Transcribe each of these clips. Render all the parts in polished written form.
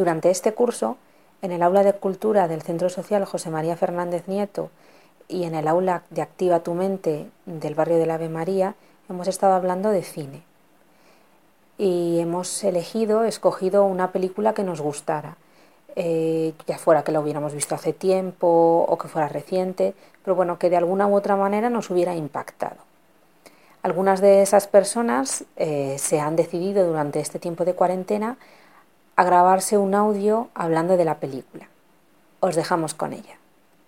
Durante este curso, en el aula de cultura del Centro Social José María Fernández Nieto y en el aula de Activa tu Mente del barrio del Ave María, hemos estado hablando de cine. Y hemos escogido una película que nos gustara, ya fuera que la hubiéramos visto hace tiempo o que fuera reciente, pero bueno, que de alguna u otra manera nos hubiera impactado. Algunas de esas personas se han decidido durante este tiempo de cuarentena a grabarse un audio hablando de la película. Os dejamos con ella.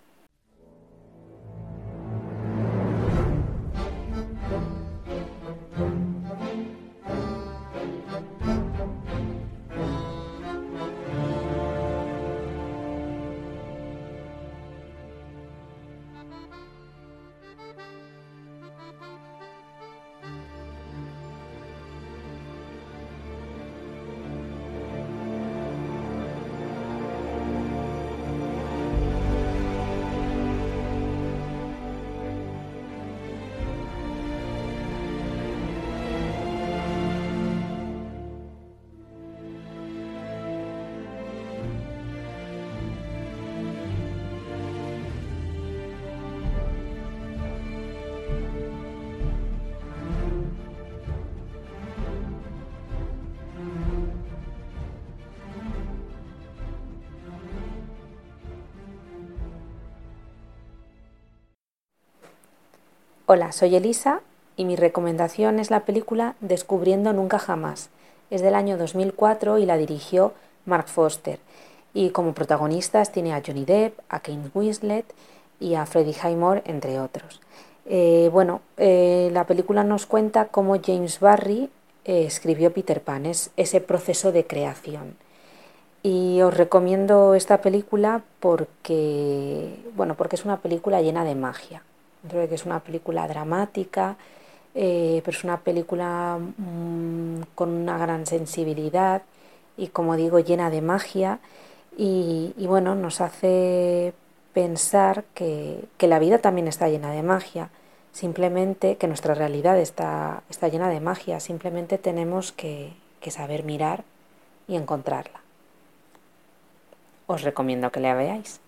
Hola, soy Elisa y mi recomendación es la película Descubriendo Nunca Jamás. Es del año 2004 y la dirigió Mark Foster. Y como protagonistas tiene a Johnny Depp, a Kate Winslet y a Freddie Highmore, entre otros. La película nos cuenta cómo James Barrie escribió Peter Pan, es ese proceso de creación. Y os recomiendo esta película porque es una película llena de magia. Creo que es una película dramática, pero es una película con una gran sensibilidad y, como digo, llena de magia y nos hace pensar que la vida también está llena de magia, simplemente que nuestra realidad está llena de magia, simplemente tenemos que saber mirar y encontrarla. Os recomiendo que la veáis.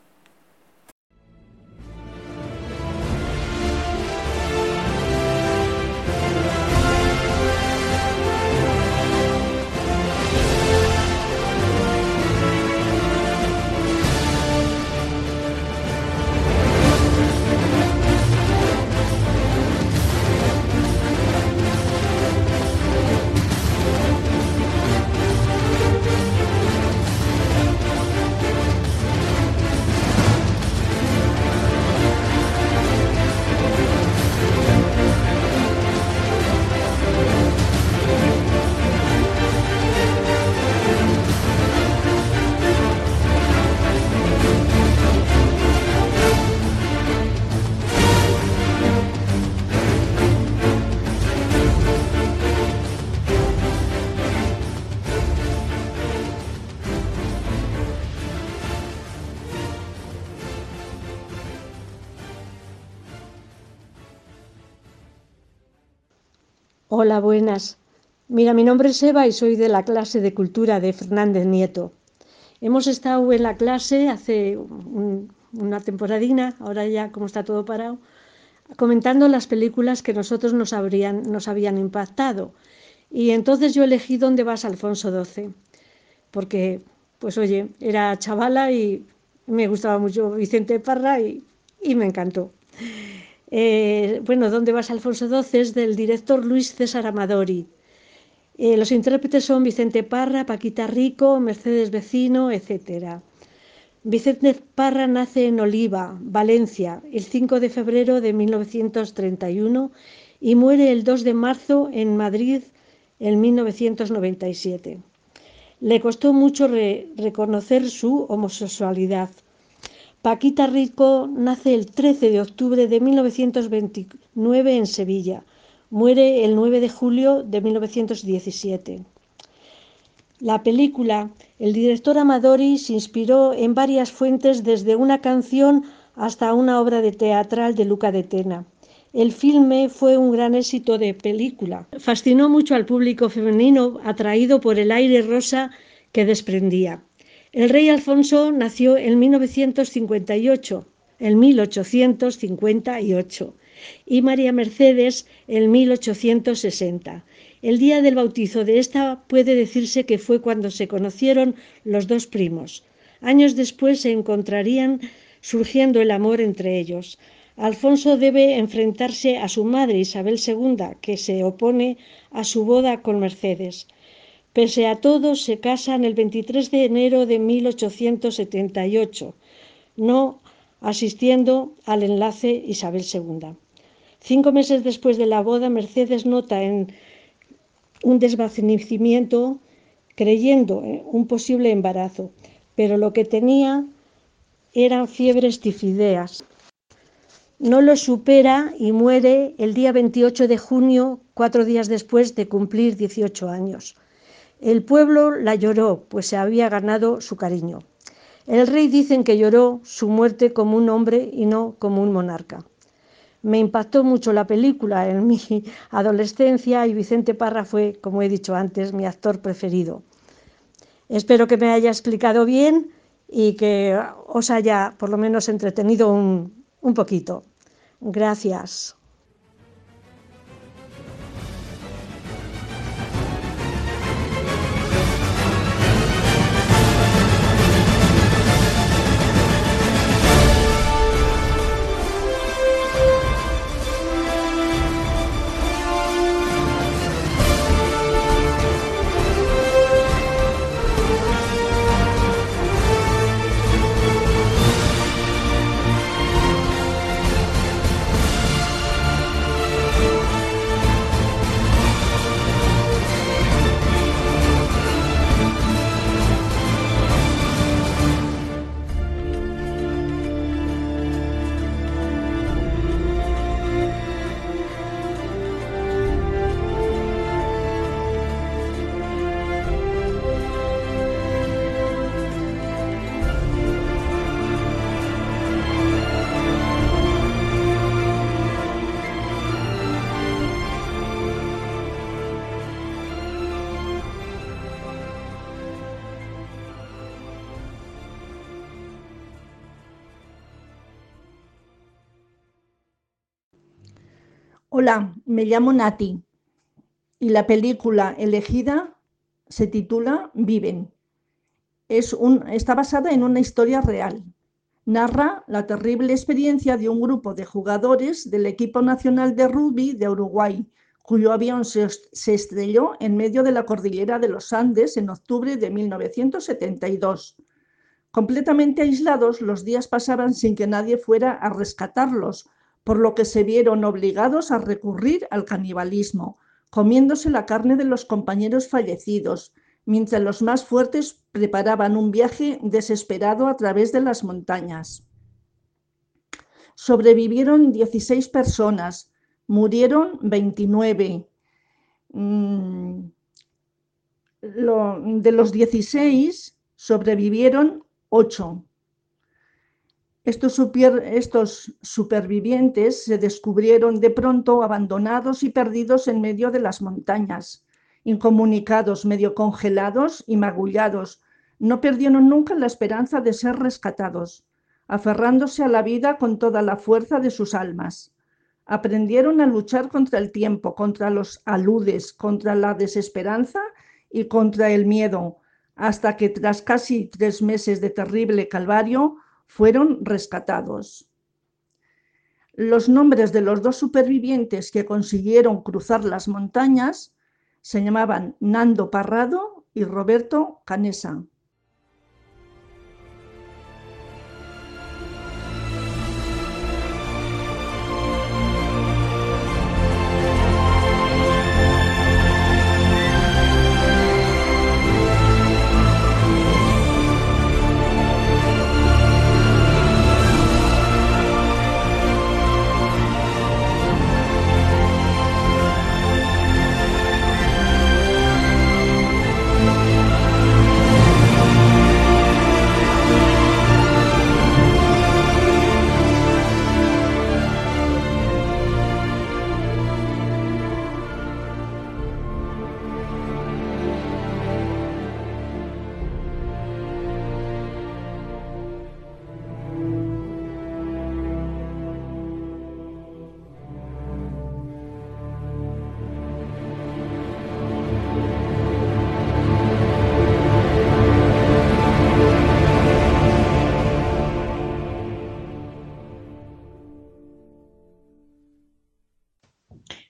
Hola, buenas. Mira, mi nombre es Eva y soy de la clase de Cultura de Fernández Nieto. Hemos estado en la clase hace una temporadina, ahora ya como está todo parado, comentando las películas que nosotros nos habían impactado. Y entonces yo elegí ¿Dónde vas, Alfonso XII? Porque, pues oye, era chavala y me gustaba mucho Vicente Parra y me encantó. ¿Dónde vas, Alfonso XII? Es del director Luis César Amadori. Los intérpretes son Vicente Parra, Paquita Rico, Mercedes Vecino, etc. Vicente Parra nace en Oliva, Valencia, el 5 de febrero de 1931 y muere el 2 de marzo en Madrid en 1997. Le costó mucho reconocer su homosexualidad. Paquita Rico nace el 13 de octubre de 1929 en Sevilla. Muere el 9 de julio de 1917. La película, el director Amadori se inspiró en varias fuentes, desde una canción hasta una obra de teatral de Luca de Tena. El filme fue un gran éxito de película. Fascinó mucho al público femenino, atraído por el aire rosa que desprendía. El rey Alfonso nació en 1858 y María Mercedes en 1860. El día del bautizo de esta puede decirse que fue cuando se conocieron los dos primos. Años después se encontrarían surgiendo el amor entre ellos. Alfonso debe enfrentarse a su madre Isabel II, que se opone a su boda con Mercedes. Pese a todo, se casan el 23 de enero de 1878, no asistiendo al enlace Isabel II. 5 meses después de la boda, Mercedes nota un desvanecimiento creyendo un posible embarazo, pero lo que tenía eran fiebres tifoideas. No lo supera y muere el día 28 de junio, 4 días después de cumplir 18 años. El pueblo la lloró, pues se había ganado su cariño. El rey dicen que lloró su muerte como un hombre y no como un monarca. Me impactó mucho la película en mi adolescencia y Vicente Parra fue, como he dicho antes, mi actor preferido. Espero que me haya explicado bien y que os haya por lo menos entretenido un poquito. Gracias. Hola, me llamo Nati y la película elegida se titula Viven. Está basada en una historia real. Narra la terrible experiencia de un grupo de jugadores del equipo nacional de rugby de Uruguay, cuyo avión se estrelló en medio de la cordillera de los Andes en octubre de 1972. Completamente aislados, los días pasaban sin que nadie fuera a rescatarlos, por lo que se vieron obligados a recurrir al canibalismo, comiéndose la carne de los compañeros fallecidos, mientras los más fuertes preparaban un viaje desesperado a través de las montañas. Sobrevivieron 16 personas, murieron 29. De los 16 sobrevivieron 8. Estos supervivientes se descubrieron de pronto abandonados y perdidos en medio de las montañas, incomunicados, medio congelados y magullados. No perdieron nunca la esperanza de ser rescatados, aferrándose a la vida con toda la fuerza de sus almas. Aprendieron a luchar contra el tiempo, contra los aludes, contra la desesperanza y contra el miedo, hasta que tras casi 3 meses de terrible calvario, fueron rescatados. Los nombres de los 2 supervivientes que consiguieron cruzar las montañas se llamaban Nando Parrado y Roberto Canessa.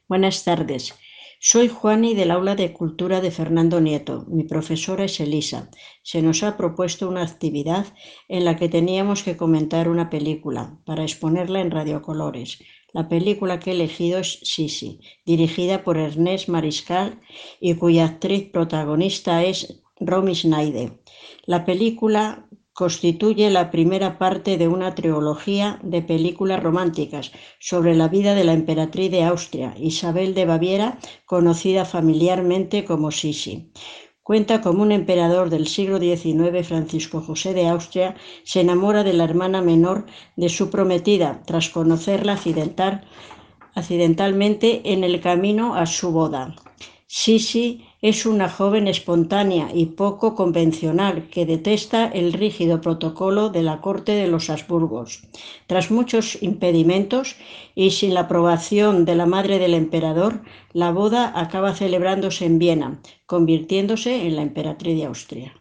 Buenas tardes. Soy Juani del aula de cultura de Fernando Nieto. Mi profesora es Elisa. Se nos ha propuesto una actividad en la que teníamos que comentar una película para exponerla en radiocolores. La película que he elegido es Sisi, dirigida por Ernest Mariscal y cuya actriz protagonista es Romy Schneider. La película constituye la primera parte de una trilogía de películas románticas sobre la vida de la emperatriz de Austria, Isabel de Baviera, conocida familiarmente como Sisi. Cuenta cómo un emperador del siglo XIX, Francisco José de Austria, se enamora de la hermana menor de su prometida tras conocerla accidentalmente en el camino a su boda. Sisi es una joven espontánea y poco convencional que detesta el rígido protocolo de la corte de los Habsburgos. Tras muchos impedimentos y sin la aprobación de la madre del emperador, la boda acaba celebrándose en Viena, convirtiéndose en la emperatriz de Austria.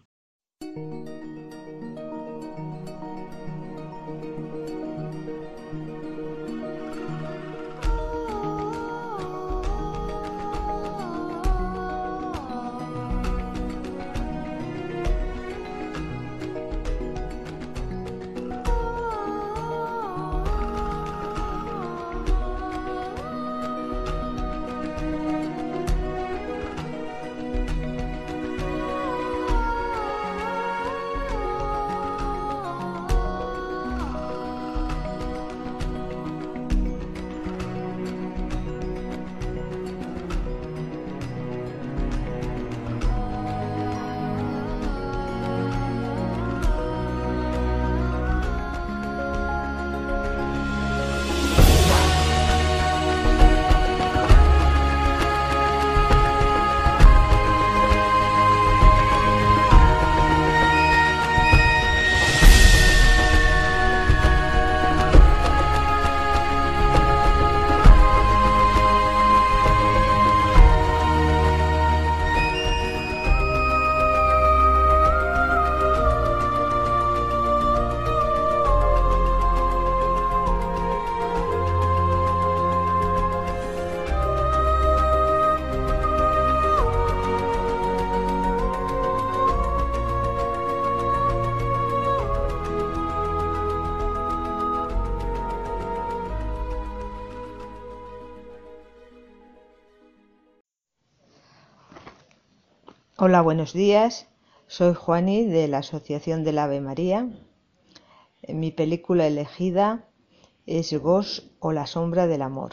Hola, buenos días. Soy Juani de la Asociación del Ave María. Mi película elegida es Ghost o La sombra del amor.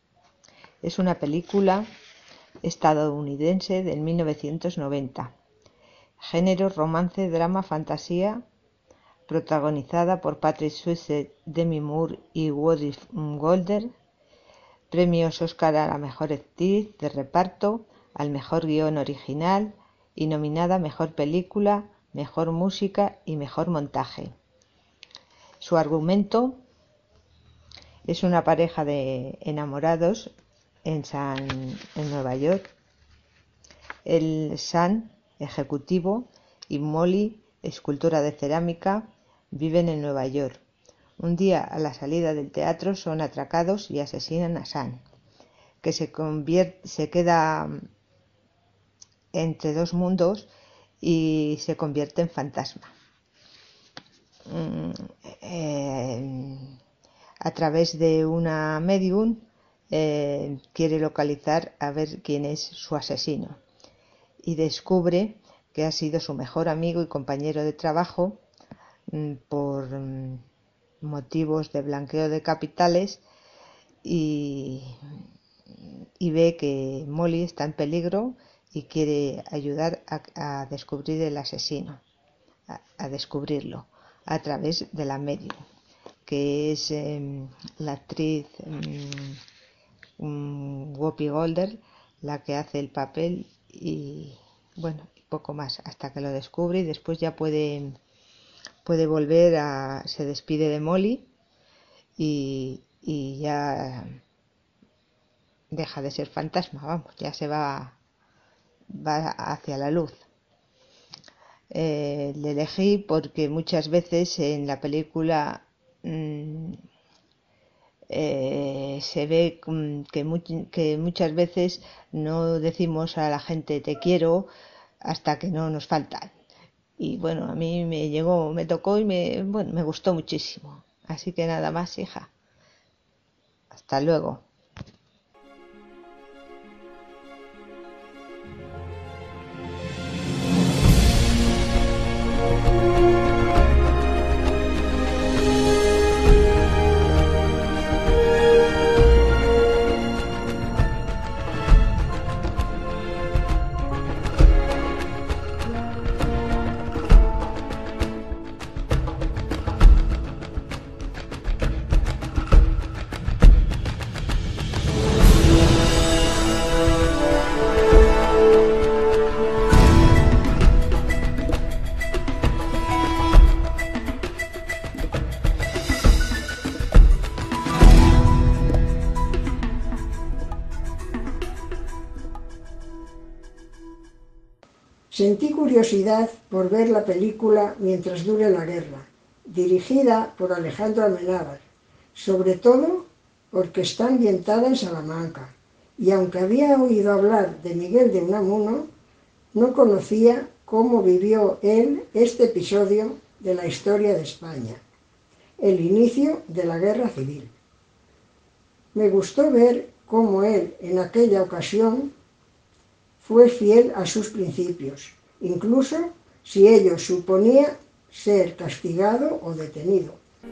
Es una película estadounidense del 1990. Género romance, drama, fantasía, protagonizada por Patrick Swayze, Demi Moore y Whoopi Goldberg. Premios Oscar a la mejor actriz de reparto, al mejor guión original y nominada a mejor película, mejor música y mejor montaje. Su argumento es una pareja de enamorados en Nueva York. El Sam, ejecutivo, y Molly, escultora de cerámica, viven en Nueva York. Un día, a la salida del teatro, son atracados y asesinan a Sam, que se queda entre dos mundos y se convierte en fantasma. A través de una medium quiere localizar a ver quién es su asesino y descubre que ha sido su mejor amigo y compañero de trabajo por motivos de blanqueo de capitales y ve que Molly está en peligro y quiere ayudar a descubrir el asesino, a descubrirlo a través de la medium, que es la actriz Whoopi Goldberg, la que hace el papel, y bueno, poco más, hasta que lo descubre y después ya puede volver se despide de Molly y ya deja de ser fantasma, vamos, ya se va hacia la luz. Le elegí porque muchas veces en la película se ve que muchas veces no decimos a la gente te quiero hasta que no nos faltan. Y bueno, a mí me llegó, me tocó y me gustó muchísimo. Así que nada más, hija. Hasta luego. Sentí curiosidad por ver la película Mientras dure la guerra, dirigida por Alejandro Amenábar, sobre todo porque está ambientada en Salamanca, y aunque había oído hablar de Miguel de Unamuno, no conocía cómo vivió él este episodio de la historia de España, el inicio de la Guerra Civil. Me gustó ver cómo él, en aquella ocasión, fue fiel a sus principios, incluso si ello suponía ser castigado o detenido.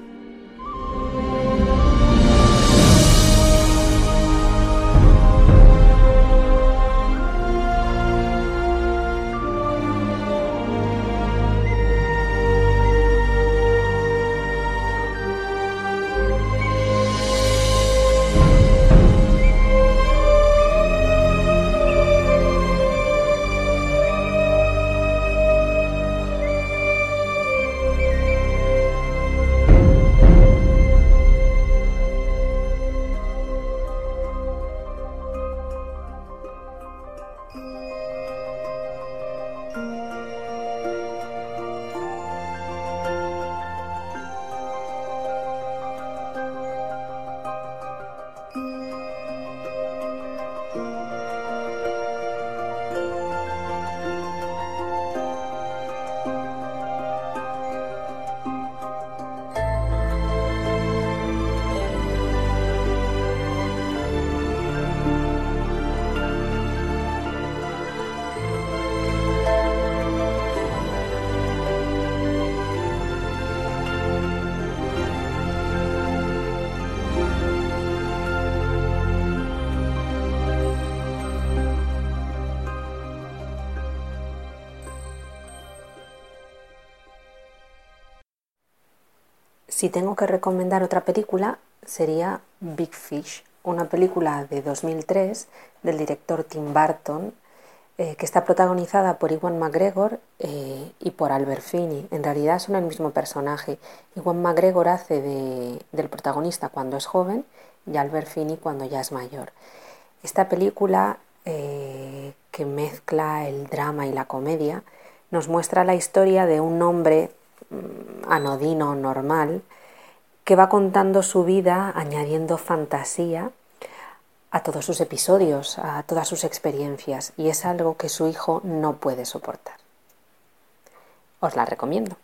Si tengo que recomendar otra película, sería Big Fish, una película de 2003 del director Tim Burton, que está protagonizada por Ewan McGregor y por Albert Finney. En realidad son el mismo personaje. Ewan McGregor hace del protagonista cuando es joven y Albert Finney cuando ya es mayor. Esta película, que mezcla el drama y la comedia, nos muestra la historia de un hombre anodino, normal, que va contando su vida añadiendo fantasía a todos sus episodios, a todas sus experiencias, y es algo que su hijo no puede soportar. Os la recomiendo.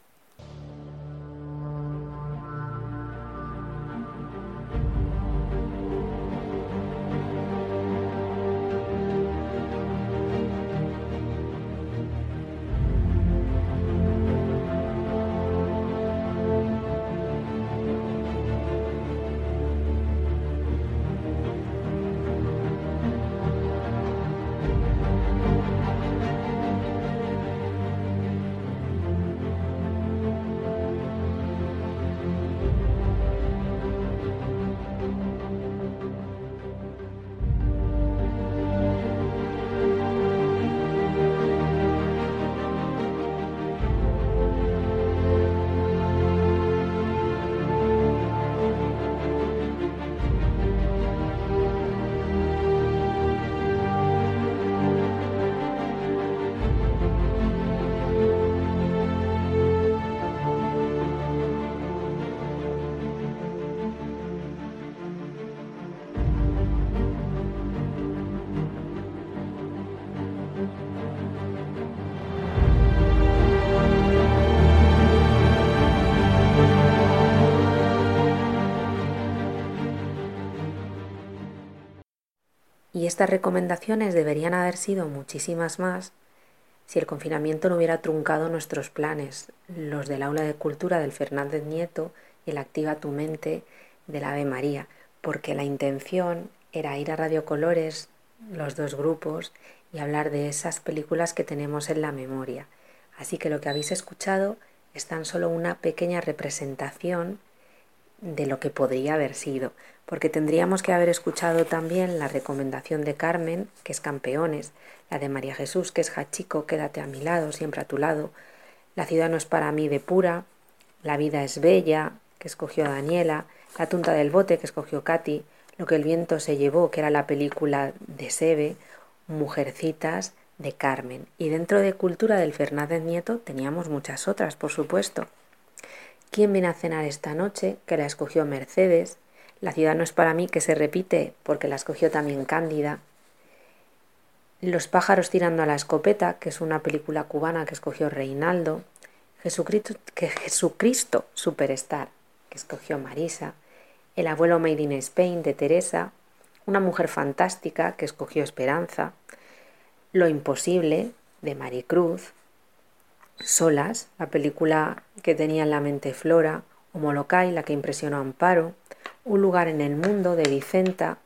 Y estas recomendaciones deberían haber sido muchísimas más si el confinamiento no hubiera truncado nuestros planes, los del Aula de Cultura del Fernández Nieto y el Activa tu Mente del Ave María, porque la intención era ir a Radio Colores, los dos grupos, y hablar de esas películas que tenemos en la memoria. Así que lo que habéis escuchado es tan solo una pequeña representación de lo que podría haber sido, porque tendríamos que haber escuchado también la recomendación de Carmen, que es Campeones, la de María Jesús, que es Hachiko, Quédate a mi lado, siempre a tu lado, La ciudad no es para mí, de Pura, La vida es bella, que escogió Daniela, La tunta del bote, que escogió Katy, Lo que el viento se llevó, que era la película de Sebe, Mujercitas, de Carmen. Y dentro de Cultura del Fernández Nieto teníamos muchas otras, por supuesto. ¿Quién viene a cenar esta noche?, que la escogió Mercedes. La ciudad no es para mí, que se repite porque la escogió también Cándida. Los pájaros tirando a la escopeta, que es una película cubana que escogió Reinaldo. Jesucristo Superstar, que escogió Marisa. El abuelo Made in Spain, de Teresa. Una mujer fantástica, que escogió Esperanza. Lo imposible, de Maricruz. Solas, la película que tenía en la mente Flora, o Molokai, la que impresionó a Amparo, Un lugar en el mundo, de Vicenta,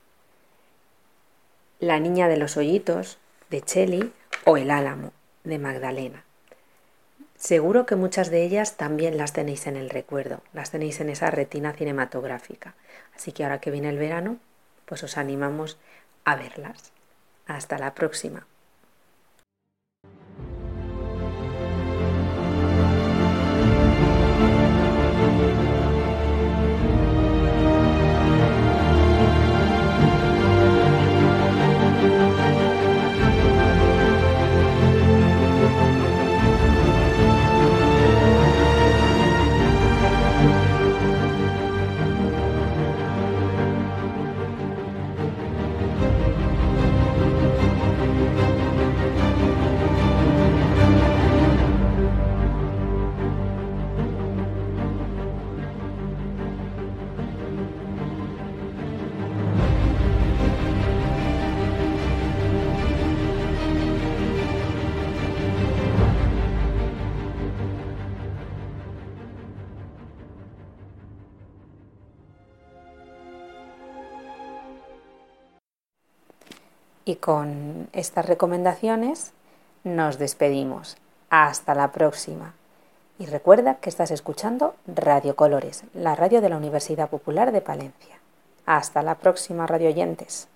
La niña de los hoyitos, de Cheli, o El álamo, de Magdalena. Seguro que muchas de ellas también las tenéis en el recuerdo, las tenéis en esa retina cinematográfica. Así que ahora que viene el verano, pues os animamos a verlas. Hasta la próxima. Y con estas recomendaciones nos despedimos. Hasta la próxima. Y recuerda que estás escuchando Radio Colores, la radio de la Universidad Popular de Palencia. Hasta la próxima, radioyentes.